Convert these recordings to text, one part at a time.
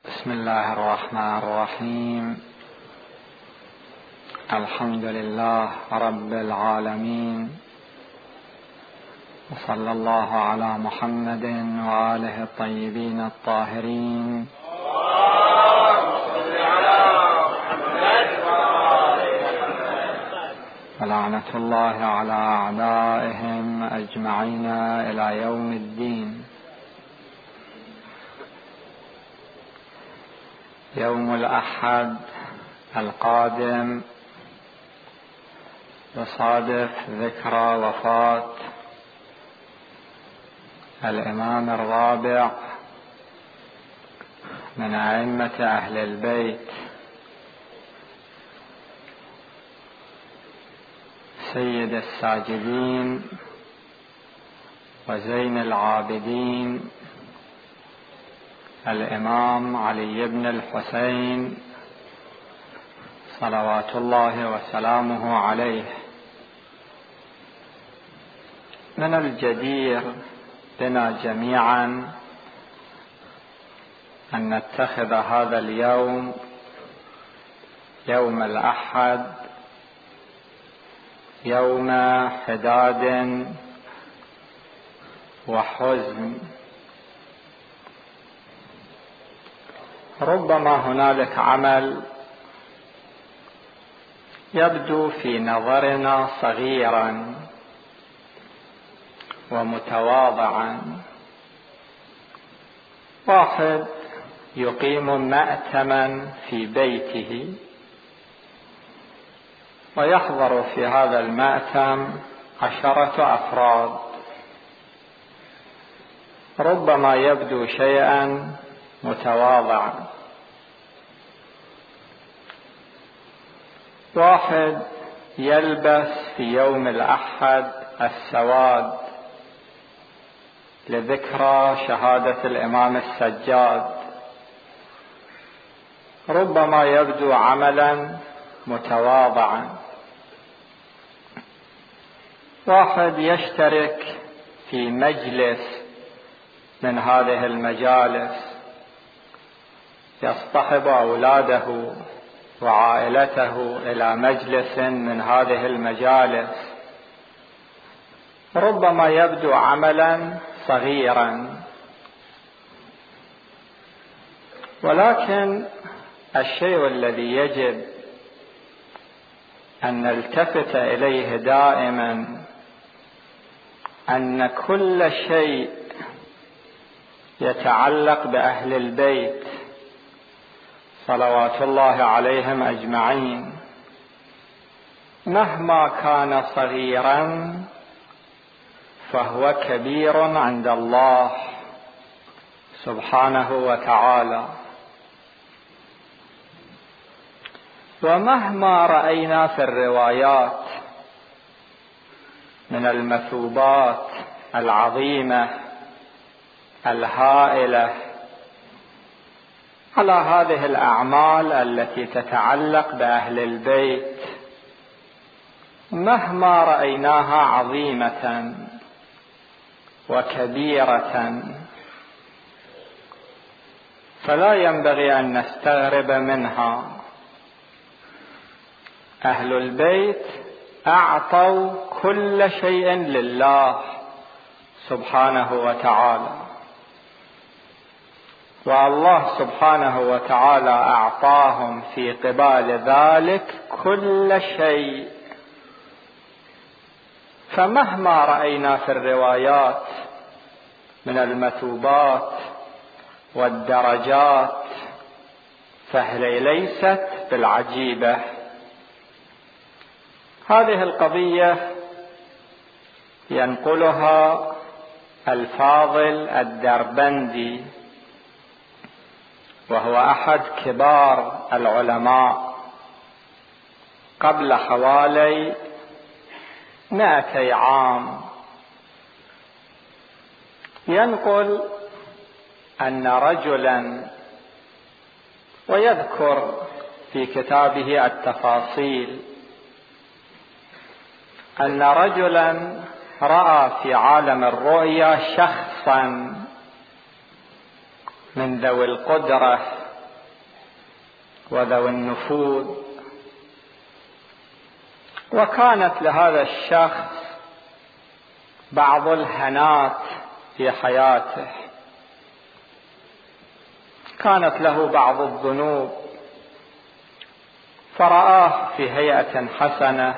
بسم الله الرحمن الرحيم. الحمد لله رب العالمين، وصلى الله على محمد وآله الطيبين الطاهرين. ولعنة الله على أعدائهم أجمعين إلى يوم الدين. يوم الأحد القادم يصادف ذكرى وفاة الإمام الرابع من أئمة أهل البيت، سيد الساجدين وزين العابدين، الإمام علي بن الحسين صلوات الله وسلامه عليه. من الجدير بنا جميعا أن نتخذ هذا اليوم، يوم الأحد، يوم حداد وحزن. ربما هنالك عمل يبدو في نظرنا صغيرا ومتواضعا، واحد يقيم مأتما في بيته ويحضر في هذا المأتم 10 أفراد. ربما يبدو شيئا متواضعا. واحد يلبس في يوم الأحد السواد لذكرى شهادة الإمام السجاد، ربما يبدو عملا متواضعا. واحد يشترك في مجلس من هذه المجالس، يصطحب أولاده وعائلته إلى مجلس من هذه المجالس، ربما يبدو عملا صغيرا، ولكن الشيء الذي يجب أن نلتفت إليه دائما أن كل شيء يتعلق بأهل البيت صلوات الله عليهم أجمعين، مهما كان صغيرا فهو كبير عند الله سبحانه وتعالى. ومهما رأينا في الروايات من المثوبات العظيمة الهائلة على هذه الأعمال التي تتعلق بأهل البيت، مهما رأيناها عظيمة وكبيرة، فلا ينبغي أن نستغرب منها. أهل البيت أعطوا كل شيء لله سبحانه وتعالى، والله سبحانه وتعالى أعطاهم في قبال ذلك كل شيء. فمهما رأينا في الروايات من المثوبات والدرجات فهي ليست بالعجيبة. هذه القضية ينقلها الفاضل الدربندي، وهو أحد كبار العلماء قبل حوالي 200 عام. ينقل أن رجلا، ويذكر في كتابه التفاصيل، أن رجلا رأى في عالم الرؤيا شخصا من ذوي القدرة وذوي النفوذ. وكانت لهذا الشخص بعض الهنات في حياته، كانت له بعض الذنوب، فرآه في هيئة حسنة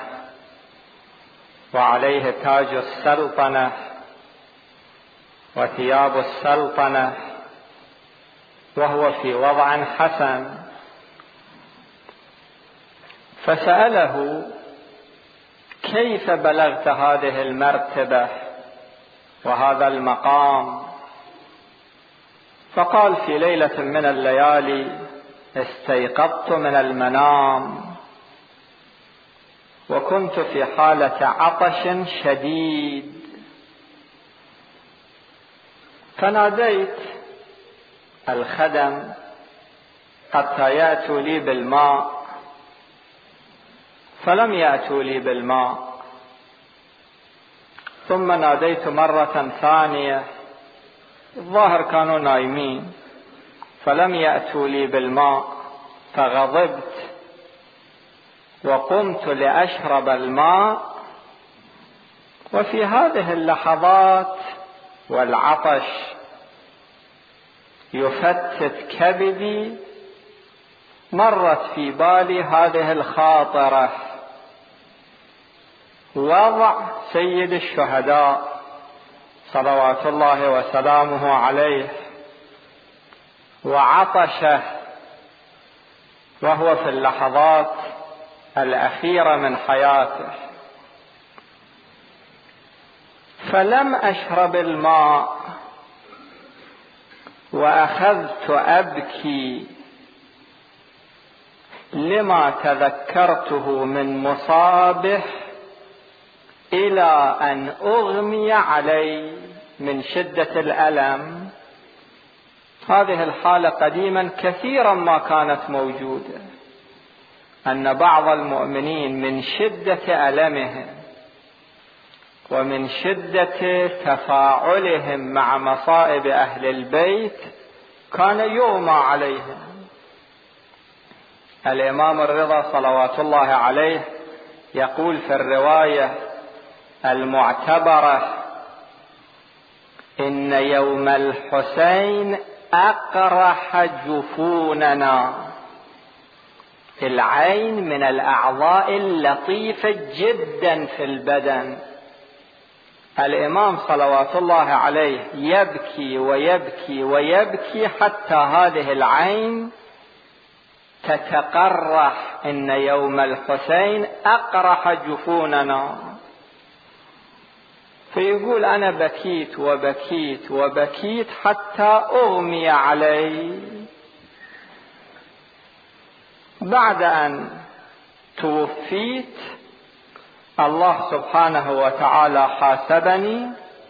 وعليه تاج السلطنة وثياب السلطنة وهو في وضع حسن، فسأله: كيف بلغت هذه المرتبة وهذا المقام؟ فقال: في ليلة من الليالي استيقظت من المنام وكنت في حالة عطش شديد، فناديت الخدم حتى يأتوا لي بالماء، فلم يأتوا لي بالماء. ثم ناديت مرة ثانية، الظاهر كانوا نايمين، فلم يأتوا لي بالماء، فغضبت وقمت لأشرب الماء. وفي هذه اللحظات والعطش يفتت كبدي مرت في بالي هذه الخاطرة: وضع سيد الشهداء صلوات الله وسلامه عليه وعطشه وهو في اللحظات الأخيرة من حياته، فلم أشرب الماء وأخذت أبكي لما تذكرته من مصابه إلى أن أغمي علي من شدة الألم. هذه الحالة قديما كثيرا ما كانت موجودة، أن بعض المؤمنين من شدة ألمهم ومن شدة تفاعلهم مع مصائب أهل البيت كان يغمى عليهم. الإمام الرضا صلوات الله عليه يقول في الرواية المعتبرة: إن يوم الحسين أقرح جفوننا. العين من الأعضاء اللطيفة جدا في البدن. الإمام صلوات الله عليه يبكي ويبكي ويبكي حتى هذه العين تتقرح. إن يوم الحسين أقرح جفوننا. فيقول: أنا بكيت وبكيت وبكيت حتى أغمي علي. بعد أن توفيت الله سبحانه وتعالى حاسبني،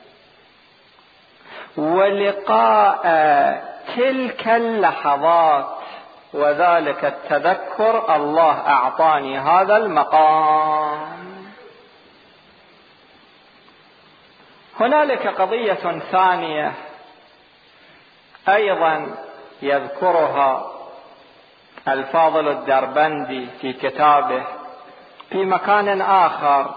ولقاء تلك اللحظات وذلك التذكر الله أعطاني هذا المقام. هنالك قضية ثانية أيضا يذكرها الفاضل الدربندي في كتابه في مكان آخر.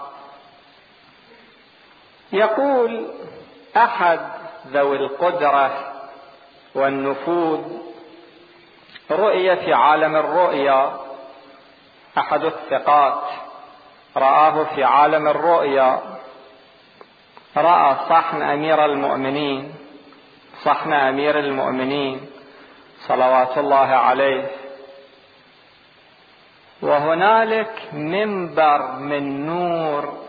يقول: أحد ذوي القدرة والنفوذ رؤية في عالم الرؤيا، أحد الثقات رآه في عالم الرؤيا، رأى صحن أمير المؤمنين، صحن أمير المؤمنين صلوات الله عليه، وهنالك منبر من نور،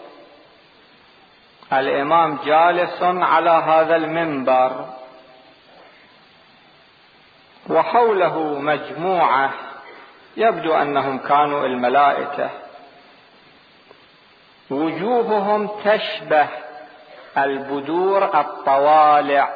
الإمام جالس على هذا المنبر وحوله مجموعة يبدو أنهم كانوا الملائكة، وجوههم تشبه البدور الطوالع.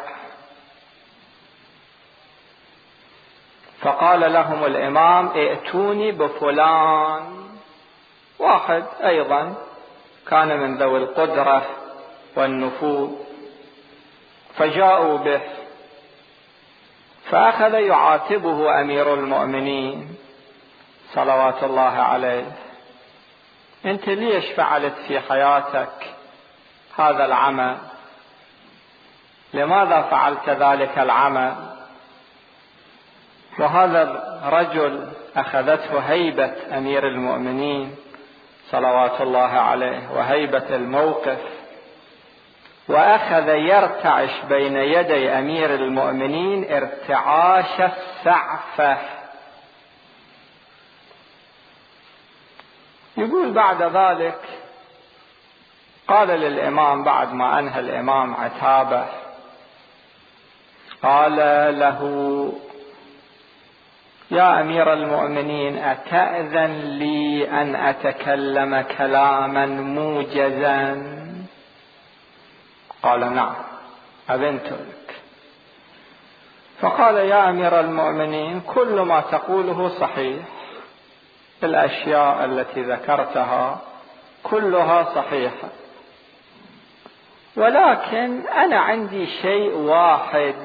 فقال لهم الإمام: ائتوني بفلان، واحد أيضا كان من ذوي القدرة والنفوذ. فجاءوا به، فأخذ يعاتبه أمير المؤمنين صلوات الله عليه: أنت ليش فعلت في حياتك هذا العمل؟ لماذا فعلت ذلك العمل؟ وهذا الرجل أخذته هيبة أمير المؤمنين صلوات الله عليه وهيبة الموقف، وأخذ يرتعش بين يدي أمير المؤمنين ارتعاش السعفة. يقول بعد ذلك قال للإمام بعد ما أنهى الإمام عتابه، قال له: يا أمير المؤمنين، أتأذن لي أن أتكلم كلاما موجزا؟ قال: نعم، أذنت لك. فقال: يا أمير المؤمنين، كل ما تقوله صحيح، الأشياء التي ذكرتها كلها صحيحة، ولكن أنا عندي شيء واحد،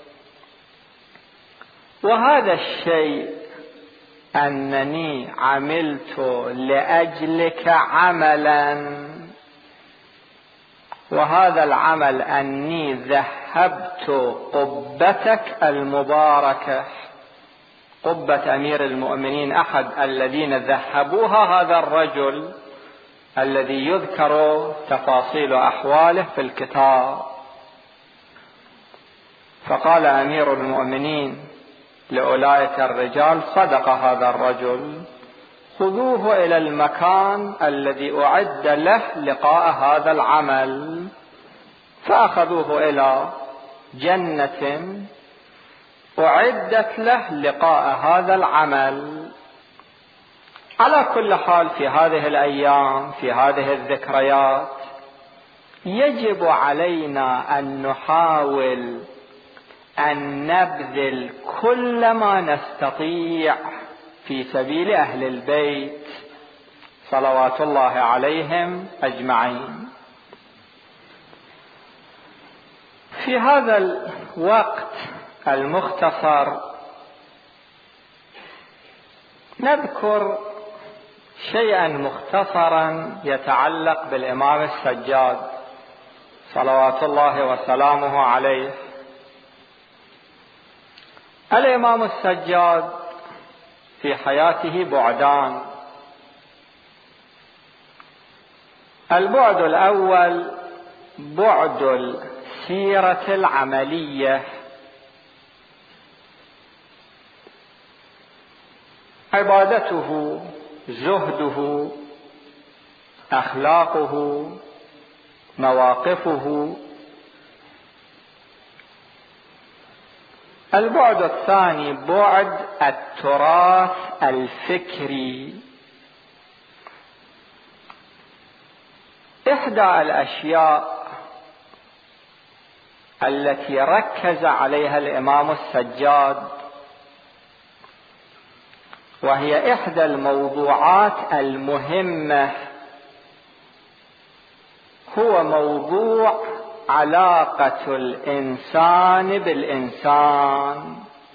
وهذا الشيء أنني عملت لأجلك عملا، وهذا العمل أني ذهبت قبتك المباركة، قبة أمير المؤمنين أحد الذين ذهبوها هذا الرجل الذي يذكر تفاصيل أحواله في الكتاب. فقال أمير المؤمنين لأولئك الرجال: صدق هذا الرجل، خذوه إلى المكان الذي أعد له لقاء هذا العمل. فأخذوه إلى جنة أعدت له لقاء هذا العمل. على كل حال، في هذه الأيام، في هذه الذكريات، يجب علينا أن نحاول أن نبذل كل ما نستطيع في سبيل أهل البيت صلوات الله عليهم أجمعين. في هذا الوقت المختصر نذكر شيئا مختصرا يتعلق بالإمام السجاد صلوات الله وسلامه عليه. الإمام السجاد في حياته بعدان. البعد الأول بعد السيرة العملية، عبادته، زهده، أخلاقه، مواقفه. البعد الثاني بعد التراث الفكري. إحدى الأشياء التي ركز عليها الإمام السجاد، وهي إحدى الموضوعات المهمة، هو موضوع علاقة الإنسان بالإنسان.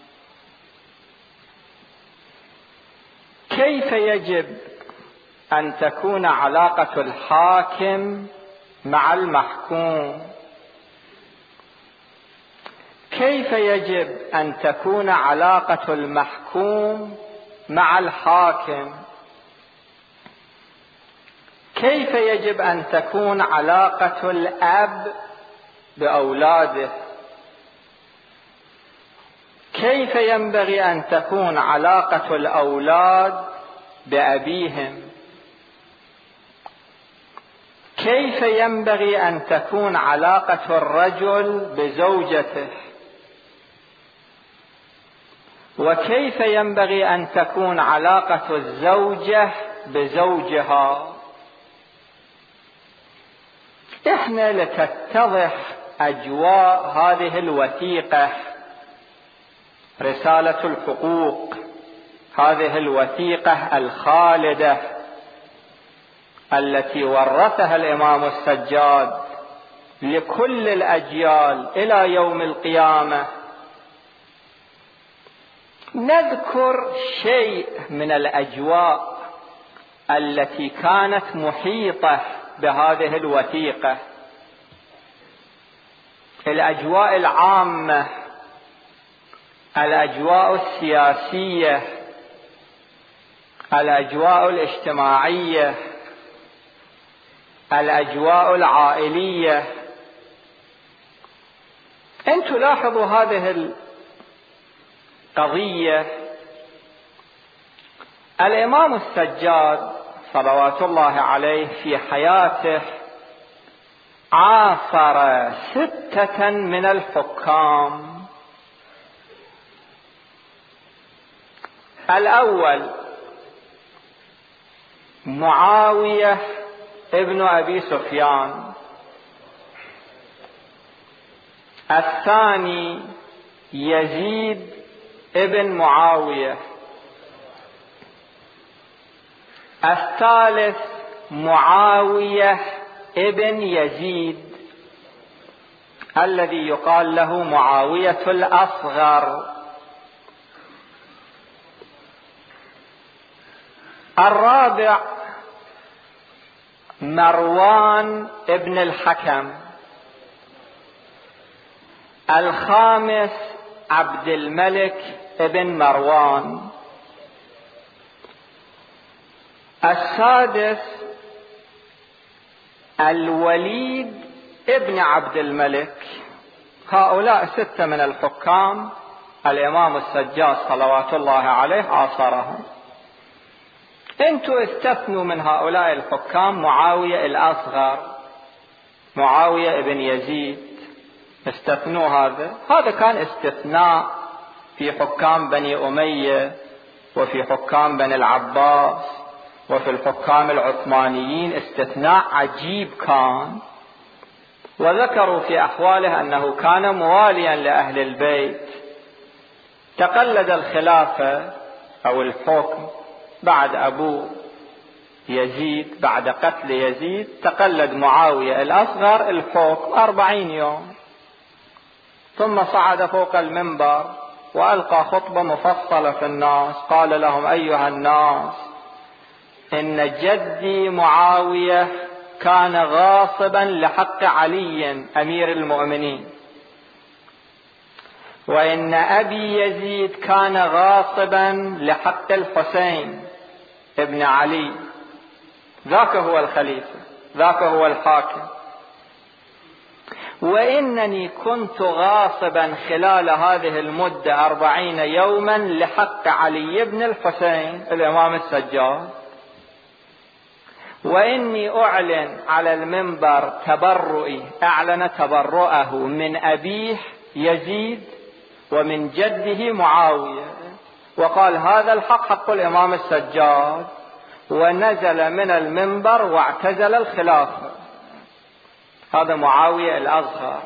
كيف يجب أن تكون علاقة الحاكم مع المحكوم؟ كيف يجب أن تكون علاقة المحكوم مع الحاكم؟ كيف يجب أن تكون علاقة الأب بأولاده؟ كيف ينبغي أن تكون علاقة الأولاد بأبيهم؟ كيف ينبغي أن تكون علاقة الرجل بزوجته؟ وكيف ينبغي أن تكون علاقة الزوجة بزوجها؟ إحنا لتتضح أجواء هذه الوثيقة، رسالة الحقوق، هذه الوثيقة الخالدة التي ورثها الإمام السجاد لكل الأجيال إلى يوم القيامة، نذكر شيء من الأجواء التي كانت محيطة بهذه الوثيقة، الأجواء العامة، الأجواء السياسية، الأجواء الاجتماعية، الأجواء العائلية. أنتم لاحظوا هذه القضية. الإمام السجاد صلوات الله عليه في حياته عاصر 6 من الحكام. الأول معاوية ابن أبي سفيان، الثاني يزيد ابن معاوية، الثالث معاوية ابن يزيد الذي يقال له معاوية الأصغر، الرابع مروان ابن الحكم، الخامس عبد الملك ابن مروان، السادس الوليد ابن عبد الملك. هؤلاء 6 من الحكام الإمام السجاد صلوات الله عليه عاصرهم. انتوا استثنوا من هؤلاء الحكام معاوية الأصغر، معاوية ابن يزيد، استثنوا هذا كان استثناء في حكام بني أمية وفي حكام بني العباس وفي الحكام العثمانيين، استثناء عجيب كان. وذكروا في أحواله أنه كان مواليا لأهل البيت، تقلد الخلافة أو الحكم بعد أبو يزيد، بعد قتل يزيد تقلد معاوية الأصغر الحكم 40 يوم، ثم صعد فوق المنبر وألقى خطبة مفصلة في الناس، قال لهم: أيها الناس، إن جدي معاوية كان غاصبا لحق علي أمير المؤمنين، وإن أبي يزيد كان غاصبا لحق الحسين ابن علي، ذاك هو الخليفة، ذاك هو الحاكم، وإنني كنت غاصبا خلال هذه المدة 40 يوما لحق علي بن الحسين الإمام السجاد، وإني أعلن على المنبر تبرؤي، أعلن تبرؤه من أبيه يزيد ومن جده معاوية، وقال هذا الحق حق الإمام السجاد، ونزل من المنبر واعتزل الخلافة. هذا معاوية الأصغر.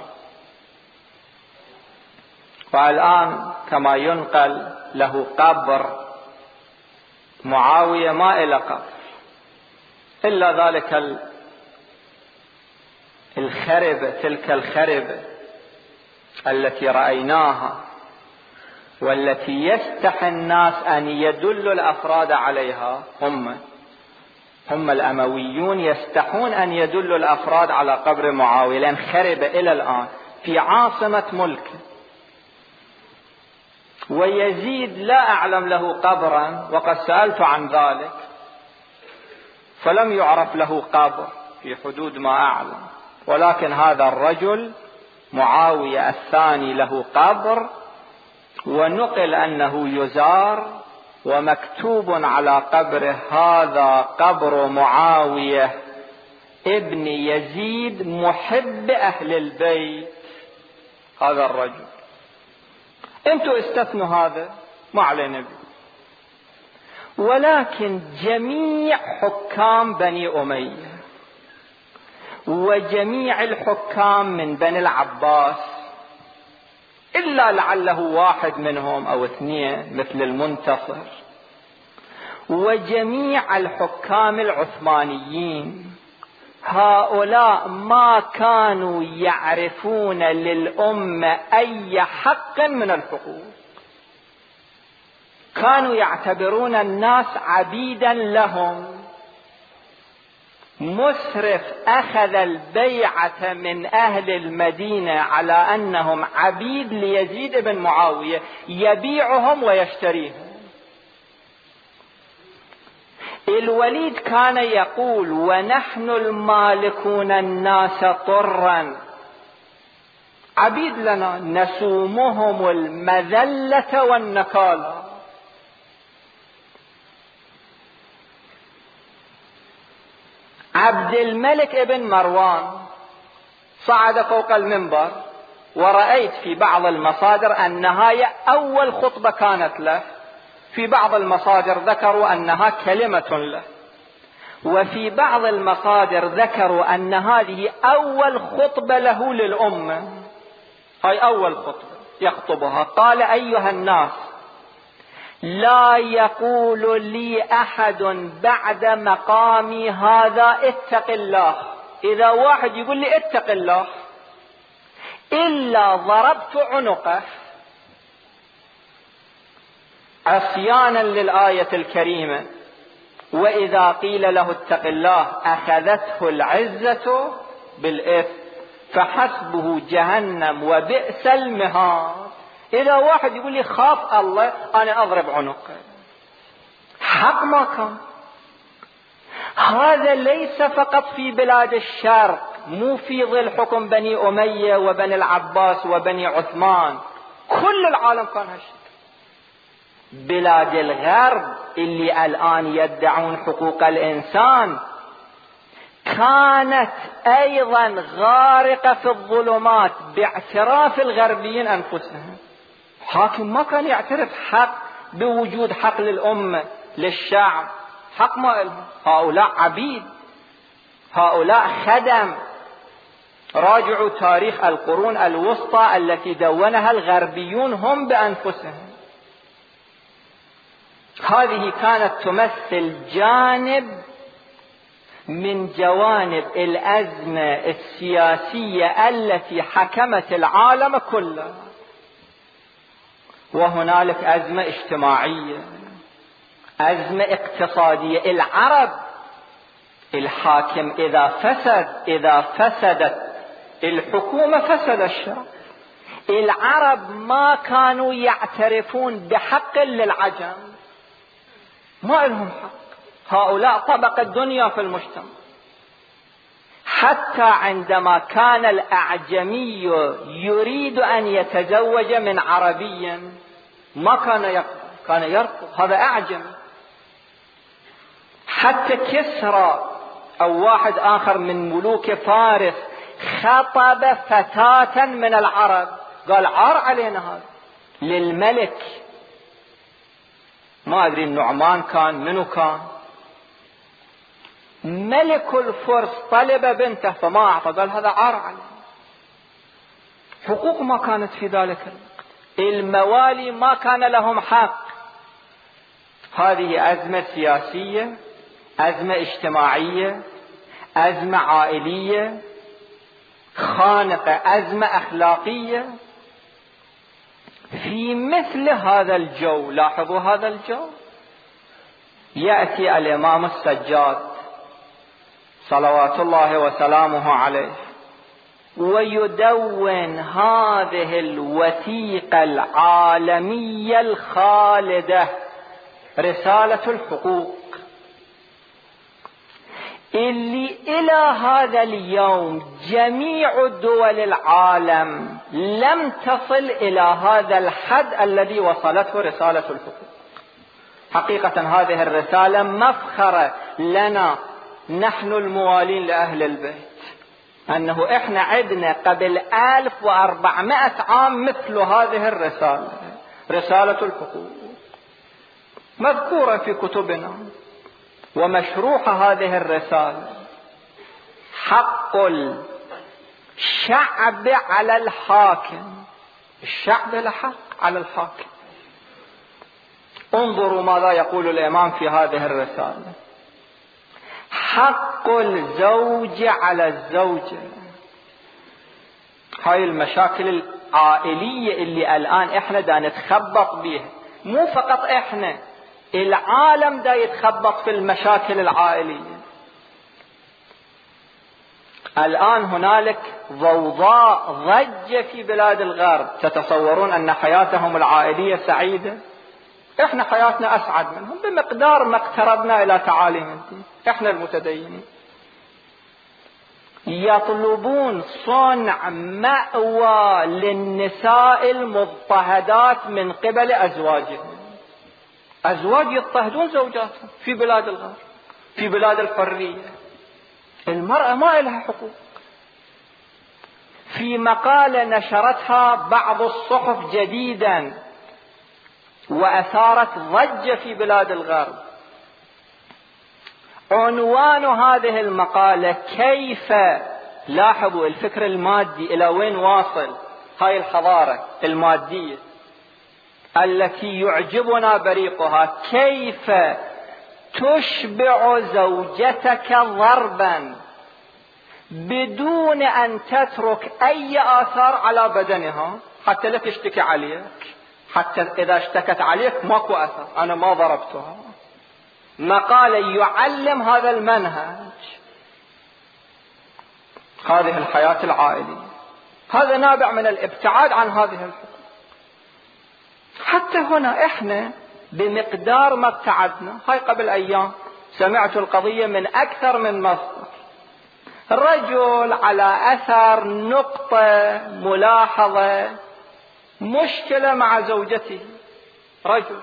والآن كما ينقل له قبر، معاوية ما إلى قبر إلا ذلك الخربة، تلك الخربة التي رأيناها والتي يستحي الناس أن يدلوا الأفراد عليها. هم الأمويون يستحون أن يدلوا الأفراد على قبر معاوية، لأن خرب إلى الآن في عاصمة ملكه. ويزيد لا أعلم له قبرا، وقد سألت عن ذلك فلم يعرف له قبر في حدود ما أعلم، ولكن هذا الرجل معاوية الثاني له قبر، ونقل أنه يزار، ومكتوب على قبره: هذا قبر معاوية ابن يزيد محب أهل البيت. هذا الرجل. انتوا استثنوا هذا، ما علينا به. ولكن جميع حكام بني أمية وجميع الحكام من بني العباس، إلا لعله واحد منهم أو 2 مثل المنتصر، وجميع الحكام العثمانيين، هؤلاء ما كانوا يعرفون للأمة أي حق من الحقوق. كانوا يعتبرون الناس عبيدا لهم. مسرف أخذ البيعة من أهل المدينة على أنهم عبيد ليزيد بن معاوية، يبيعهم ويشتريهم. الوليد كان يقول: ونحن المالكون الناس طرا، عبيد لنا، نسومهم المذلة والنكالة. عبد الملك ابن مروان صعد فوق المنبر، ورأيت في بعض المصادر أنها أول خطبة كانت له، في بعض المصادر ذكروا أنها كلمة له، وفي بعض المصادر ذكروا أن هذه أول خطبة له للأمة، هاي أول خطبة يخطبها. قال: أيها الناس، لا يقول لي أحد بعد مقامي هذا اتق الله، إذا واحد يقول لي اتق الله، إلا ضربت عنقه، عصيانا للآية الكريمة: وإذا قيل له اتق الله أخذته العزة بالإثم فحسبه جهنم وبئس المهاد. إذا واحد يقول لي خاف الله، أنا أضرب عنقه. حق ما كان. هذا ليس فقط في بلاد الشرق، مو في ظل حكم بني أمية وبني العباس وبني عثمان، كل العالم كان هالشيء. بلاد الغرب اللي الآن يدعون حقوق الإنسان كانت أيضا غارقة في الظلمات باعتراف الغربيين أنفسهم. حاكم ما كان يعترف حق بوجود حق للأمة للشعب، حق ما لهم. هؤلاء عبيد، هؤلاء خدم. راجعوا تاريخ القرون الوسطى التي دونها الغربيون هم بأنفسهم. هذه كانت تمثل جانب من جوانب الأزمة السياسية التي حكمت العالم كله. وهنالك أزمة اجتماعية، أزمة اقتصادية. العرب، الحاكم إذا فسدت الحكومة فسد الشعب. العرب ما كانوا يعترفون بحق للعجم، ما لهم حق. هؤلاء طبقة الدنيا في المجتمع. حتى عندما كان الأعجمي يريد أن يتزوج من عربي ما كان يقبل، كان يرفض، هذا أعجمي. حتى كسرى أو واحد آخر من ملوك فارس خطب فتاة من العرب، قال: عار علينا هذا. للملك، ما أدري النعمان كان منو كان، ملك الفرس طلب بنته فما أعطى، قال هذا عار عليه. حقوق ما كانت في ذلك الوقت، الموالي ما كان لهم حق. هذه أزمة سياسية، أزمة اجتماعية، أزمة عائلية خانقة، أزمة أخلاقية. في مثل هذا الجو، لاحظوا هذا الجو، يأتي الإمام السجاد صلوات الله وسلامه عليه ويدون هذه الوثيقة العالمية الخالدة، رسالة الحقوق، اللي إلى هذا اليوم جميع دول العالم لم تصل إلى هذا الحد الذي وصلته رسالة الحقوق. حقيقة هذه الرسالة مفخرة لنا نحن الموالين لأهل البيت، أنه إحنا عدنا قبل 1400 عام مثل هذه الرسالة، رسالة الحقوق، مذكورة في كتبنا ومشروحة هذه الرسالة. حق الشعب على الحاكم، الشعب له حق على الحاكم. انظروا ماذا يقول الإمام في هذه الرسالة: حق الزوج على الزوجة. هاي المشاكل العائلية اللي الآن احنا دا نتخبط بيها، مو فقط احنا، العالم دا يتخبط في المشاكل العائلية. الآن هنالك ضوضاء ضجة في بلاد الغرب، تتصورون أن حياتهم العائلية سعيدة؟ احنا حياتنا أسعد منهم بمقدار ما اقتربنا إلى تعاليم الدين. احنا المتدينين يطلبون صنع مأوى للنساء المضطهدات من قبل أزواجهم. أزواج يضطهدون زوجاتهم في بلاد الغرب، في بلاد الحرية. المرأة ما لها حقوق. في مقالة نشرتها بعض الصحف جديدا وأثارت ضجة في بلاد الغرب، عنوان هذه المقالة: كيف، لاحظوا الفكر المادي إلى وين واصل، هاي الحضارة المادية التي يعجبنا بريقها، كيف تشبع زوجتك ضربا بدون أن تترك أي آثار على بدنها حتى لا تشتكي عليك، حتى إذا اشتكت عليك ماكو أثر، أنا ما ضربتها. مقالة يعلم هذا المنهج، هذه الحياة العائلية. هذا نابع من الابتعاد عن هذه الحقوق. حتى هنا احنا بمقدار ما ابتعدنا، هاي قبل أيام سمعت القضية من أكثر من مصدر، رجل على أثر نقطة ملاحظة مشكلة مع زوجته، رجل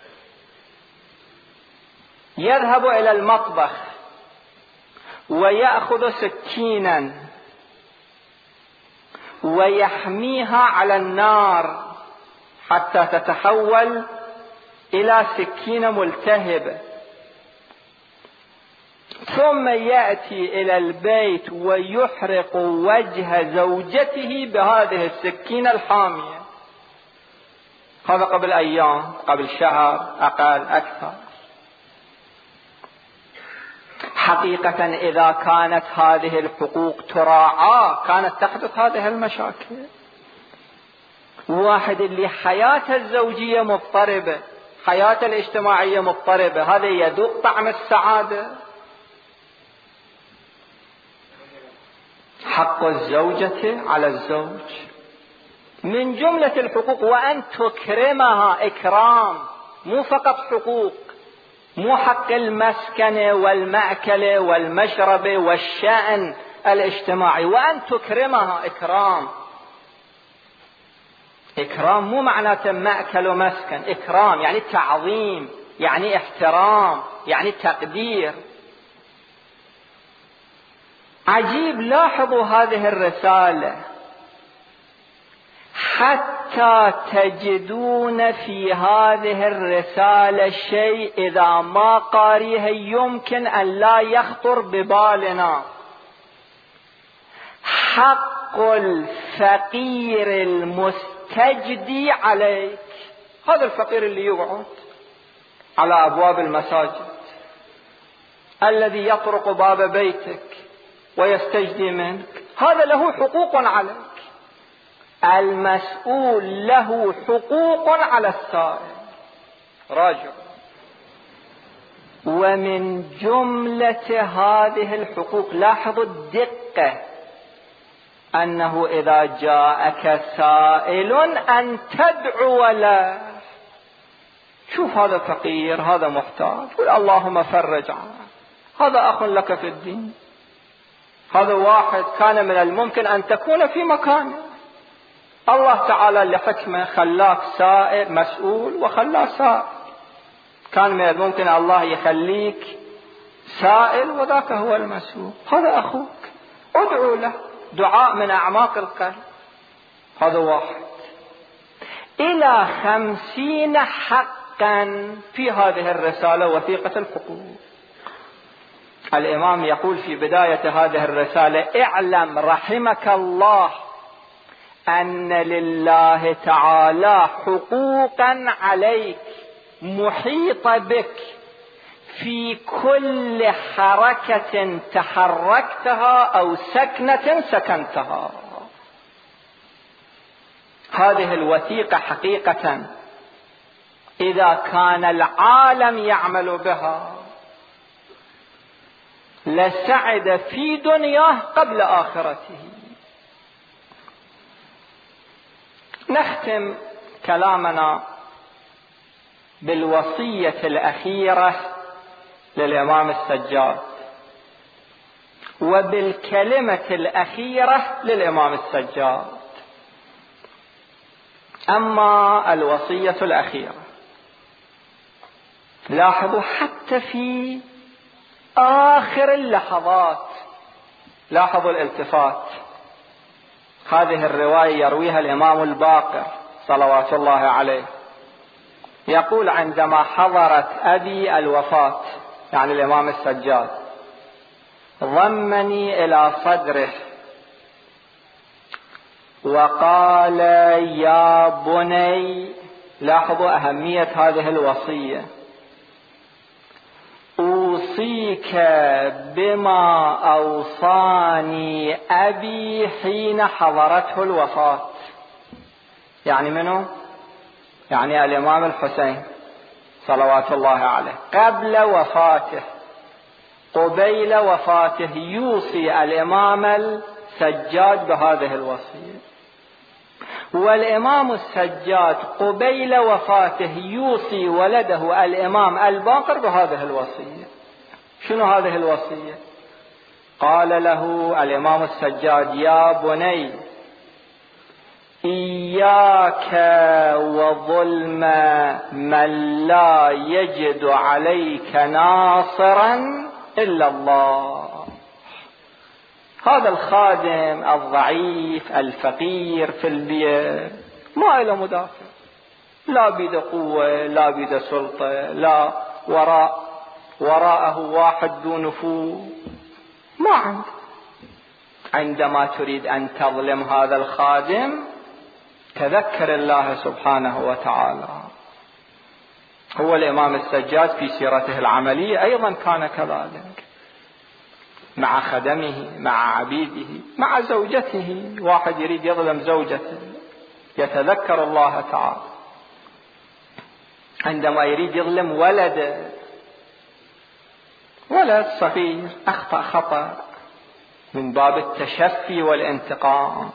يذهب إلى المطبخ ويأخذ سكينا ويحميها على النار حتى تتحول إلى سكينة ملتهبة، ثم يأتي إلى البيت ويحرق وجه زوجته بهذه السكينة الحامية. هذا قبل أيام، قبل شهر، أقل أكثر. حقيقة إذا كانت هذه الحقوق تراعى كانت تحدث هذه المشاكل. واحد اللي حياته الزوجية مضطربة، حياته الاجتماعية مضطربة، هذا يذوق طعم السعادة؟ حق الزوجة على الزوج من جملة الحقوق، وأن تكرمها إكرام، مو فقط حقوق، مو حق المسكن والمأكل والمشرب والشأن الاجتماعي، وأن تكرمها إكرام. إكرام مو معناته مأكل ومسكن، إكرام يعني تعظيم، يعني احترام، يعني تقدير. عجيب، لاحظوا هذه الرسالة، حتى تجدون في هذه الرسالة شيء إذا ما قاريه يمكن أن لا يخطر ببالنا. حق الفقير المستجدي عليك، هذا الفقير اللي يقعد على أبواب المساجد، الذي يطرق باب بيتك ويستجدي منك، هذا له حقوق عليك. المسؤول له حقوق على السائل. راجع. ومن جملة هذه الحقوق، لاحظوا الدقة، أنه إذا جاءك سائل أن تدعو له. شوف هذا فقير، هذا محتاج، قل اللهم فرج عنه، هذا أخ لك في الدين، هذا واحد كان من الممكن أن تكون في مكانه، الله تعالى لحكمة خلاك سائل مسؤول وخلاه سائل، كان من الممكن الله يخليك سائل وذاك هو المسؤول، هذا أخوك، ادعو له دعاء من أعماق القلب. هذا واحد. إلى 50 حقا في هذه الرسالة، وثيقة الحقوق. الإمام يقول في بداية هذه الرسالة: اعلم رحمك الله أن لله تعالى حقوقا عليك محيطة بك في كل حركة تحركتها أو سكنة سكنتها. هذه الوثيقة حقيقة إذا كان العالم يعمل بها لسعد في دنياه قبل آخرته. نختم كلامنا بالوصية الأخيرة للإمام السجاد وبالكلمة الأخيرة للإمام السجاد. أما الوصية الأخيرة، لاحظوا حتى في آخر اللحظات، لاحظوا الالتفات. هذه الرواية يرويها الإمام الباقر صلوات الله عليه، يقول: عندما حضرت أبي الوفاة، يعني الإمام السجاد، ضمني إلى صدره وقال: يا بني، لاحظوا أهمية هذه الوصية، أوصيك بما أوصاني أبي حين حضرته الوفاة. يعني منه؟ يعني الإمام الحسين صلوات الله عليه قبل وفاته، قبيل وفاته، يوصي الإمام السجاد بهذه الوصية، والإمام السجاد قبيل وفاته يوصي ولده الإمام الباقر بهذه الوصية. شنو هذه الوصية؟ قال له الإمام السجاد: يا بني، إياك وظلم من لا يجد عليك ناصرا إلا الله. هذا الخادم الضعيف الفقير في البيت ما له مدافع، لا بيد قوة، لا بيد سلطة، لا وراءه واحد ذو نفوذ، ما عنده. عندما تريد أن تظلم هذا الخادم تذكر الله سبحانه وتعالى. هو الإمام السجاد في سيرته العملية أيضا كان كذلك، مع خدمه، مع عبيده، مع زوجته. واحد يريد يظلم زوجته يتذكر الله تعالى. عندما يريد يظلم ولده، ولد صغير أخطأ خطأ من باب التشفي والانتقام،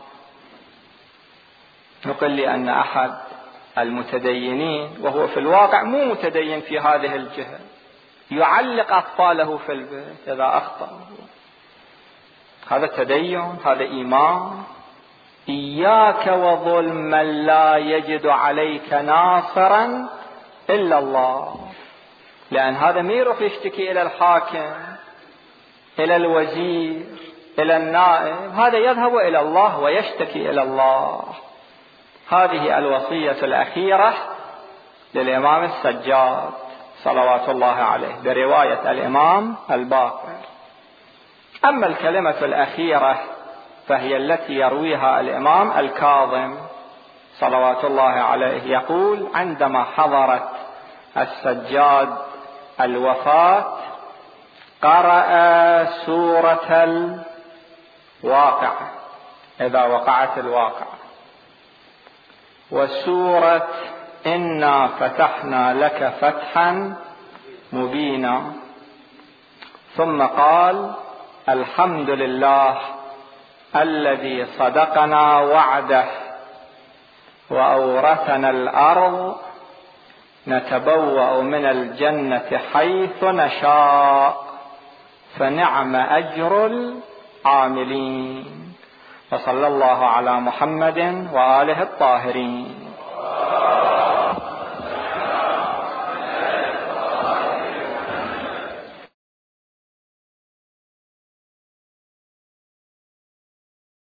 نقول لي أن أحد المتدينين، وهو في الواقع مو متدين في هذه الجهة، يعلق أطفاله في البيت إذا أخطأ. هذا تدين، هذا إيمان. إياك وظلم من لا يجد عليك ناصرا إلا الله، لأن هذا ما يروح يشتكي إلى الحاكم، إلى الوزير، إلى النائب، هذا يذهب إلى الله ويشتكي إلى الله. هذه الوصية الأخيرة للإمام السجاد صلوات الله عليه برواية الإمام الباقر. أما الكلمة الأخيرة فهي التي يرويها الإمام الكاظم صلوات الله عليه، يقول: عندما حضرت السجاد الوفاة قرأ سورة الواقعة، إذا وقعت الواقعة، وسورة إنا فتحنا لك فتحا مبينا، ثم قال: الحمد لله الذي صدقنا وعده وأورثنا الأرض نتبوأ من الجنة حيث نشاء فنعم أجر العاملين. وصلى الله على محمد وآله الطاهرين.